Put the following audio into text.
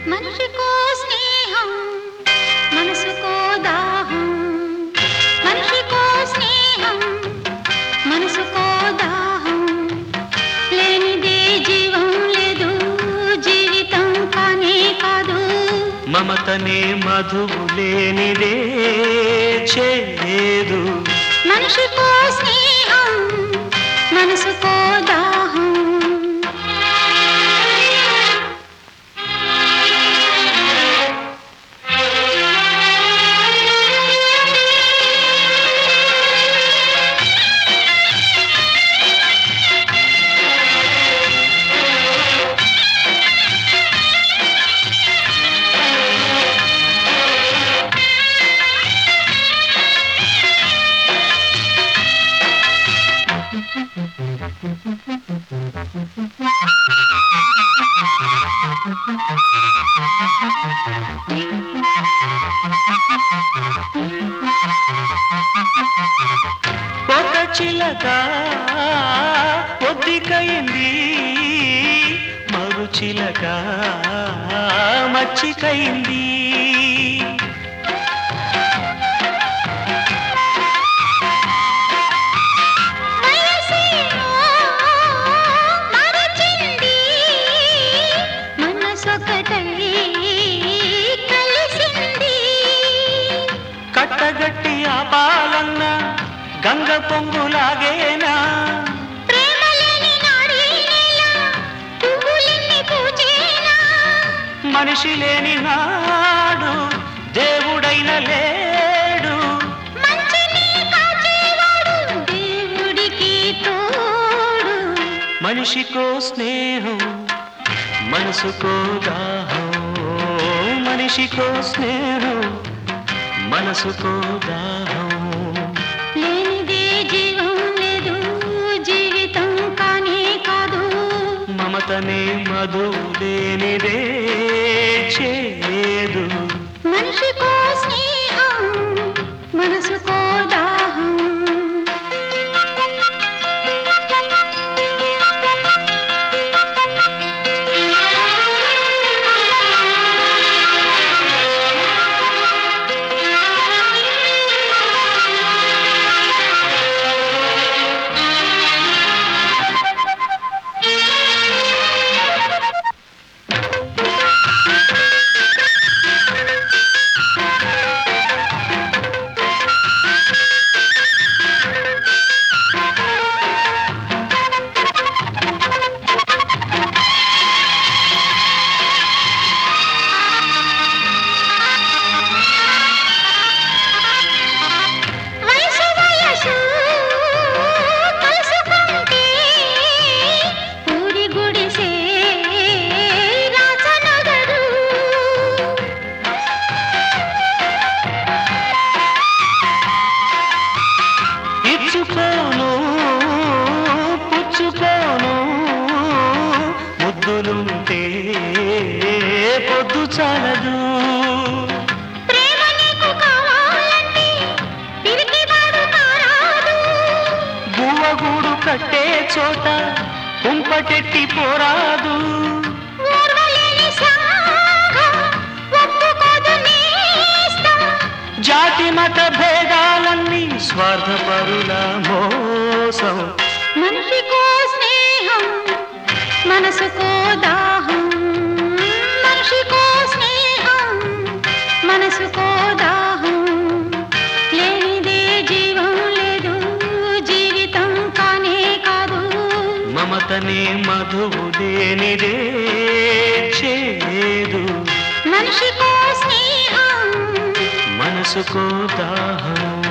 మనిషికో స్నేహం మనసుకో దాహం మనిషికో స్నేహం మనసుకో దాహం లేనిదే జీవం లేదు జీవితం కానే కాదు మమతనే మధువు లేనిదే చేదు మనిషికో స్నేహం మనసుకో దాహం ఒక చిలక పొద్దికైంది మరు చిలక మచ్చికైంది కట్టగట్టి ఆపాలన్న గంగ పొంగులాగేనా మనిషి లేని నాడు దేవుడైన లేడు దేవుడికి తోడు మనిషికో స్నేహం మనసుకో దాహం మనిషికో స్నేహం మనసుకో దాహం లేనిదే జీవం లేదు జీవితం కానే కాదు మమతనే మధువు లేనిదే చేదు మనిషికో స్నేహం మనసుకో దాహం ఇచ్చుకోను పుచ్చుకోను ముద్దులుంటే పొద్దు చాలదు గువ్వగూడు కట్టే చోట కుంపటెట్టి పోరాదు జాతి మత భేదాలన్నీ స్వార్థపరుల మోసం మనిషికో స్నేహం మనసుకో దాహం మనిషికో స్నేహం మనసుకో దాహం లేనిదే జీవం లేదు జీవితం కానే కాదు మమతనే మధువు లేనిదే చేదు మనిషికో స్నేహం మనసుకో దాహం